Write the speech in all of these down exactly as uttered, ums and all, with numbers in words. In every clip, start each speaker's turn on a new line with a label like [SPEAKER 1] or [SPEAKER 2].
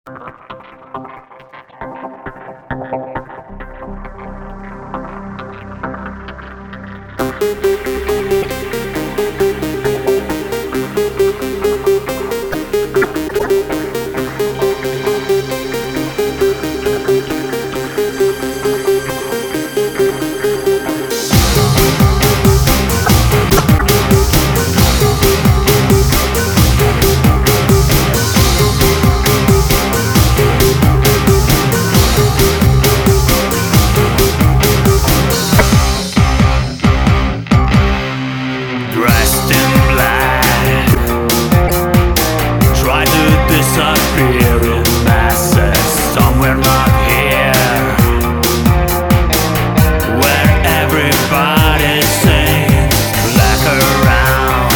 [SPEAKER 1] Dressed in black, try to disappear in masses somewhere not here, where everybody sings black around.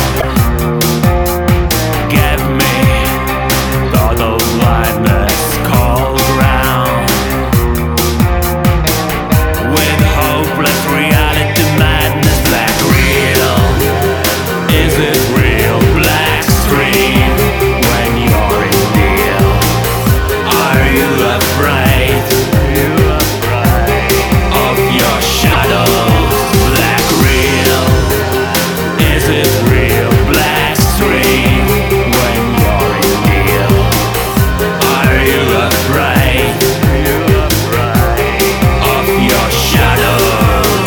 [SPEAKER 1] Give me total blindness, cold ground, with hopeless reality madness. Black real. Is it real? Black screen when you're in deal. Are you afraid of your shadows? Black real. Is it real? Black screen when you're in deal. Are you afraid of your shadows?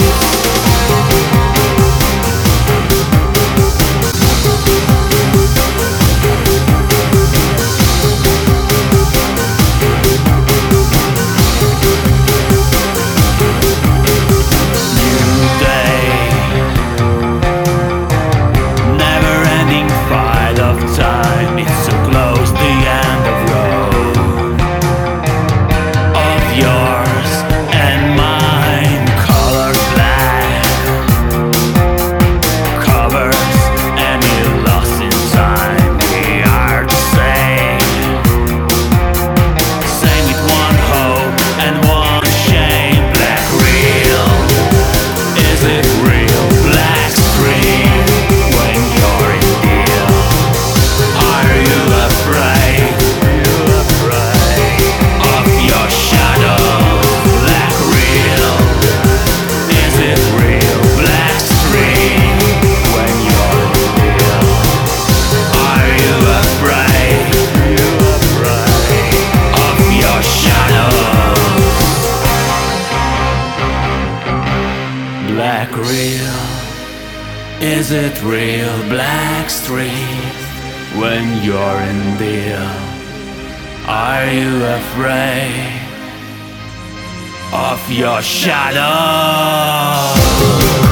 [SPEAKER 1] Black real, is it real? Black street when you're in deal. Are you afraid of your shadow?